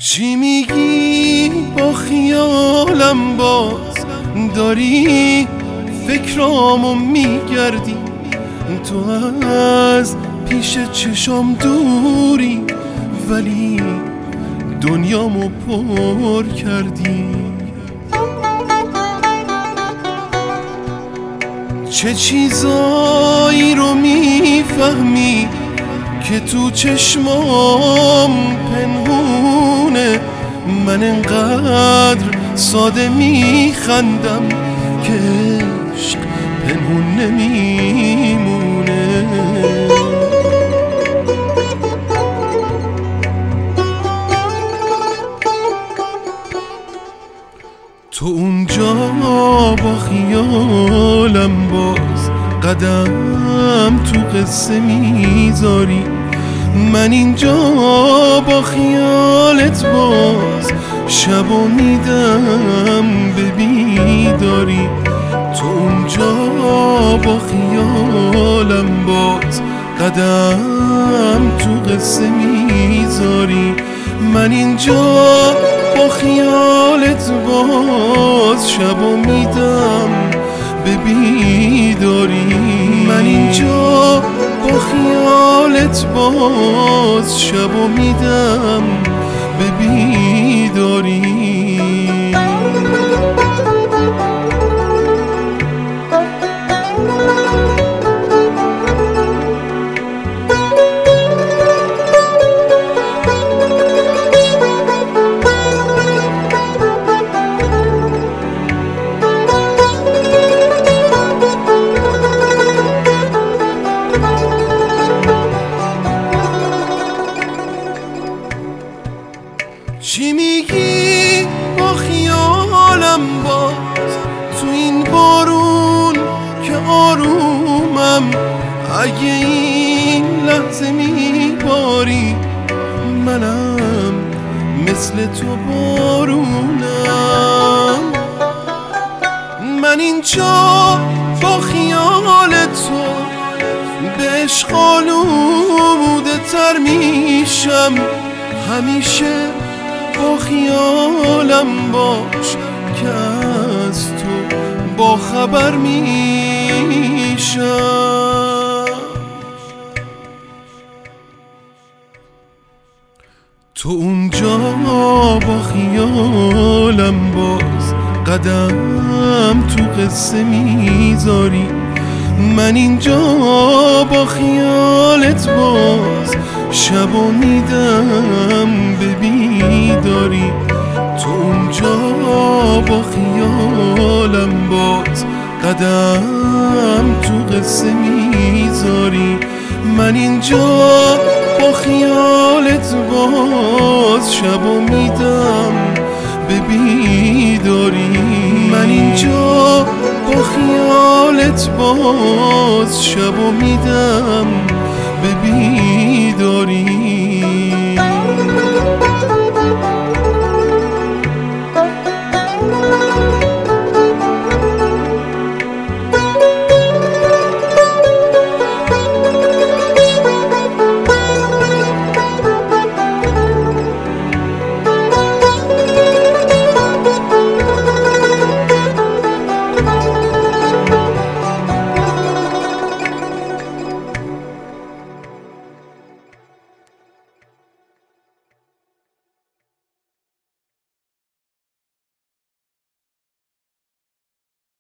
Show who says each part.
Speaker 1: چی میگی با خیالم باز داری فکرامو میگردی، تو از پیش چشام دوری ولی دنیامو پر کردی. چه چیزایی رو میفهمی که تو چشمام پنهونه، من انقدر ساده میخندم که عشق پنهون نمیمونه. تو اونجا با خیالم باز قدم تو قصه میذاری، من اینجا با خیالت باز شبو میدم به بیداری. تو اونجا با خیالم باز قدم تو قصه میذاری، من اینجا با خیالت باز شبو میدم به بیداری. من اینجا با خیالت باز شبو میدم به بیداری. چی میگی با خیالم باز تو این بارون که آرومم، اگه این لحظه میباری منم مثل تو بارونم. من اینجا با خیال تو به عشق آلوده تر میشم، همیشه با خیالم باش که از تو با خبر میشم. تو اونجا با خیالم باز قدم تو قصه میذاری، من اینجا با خیالت باز شبو میدم به بیداری. تو اونجا با خیالم باز قدم تو قصه میذاری، من اینجا با خیالت باز شبو میدم به بیداری. من اینجا با خیالت باز شبو میدم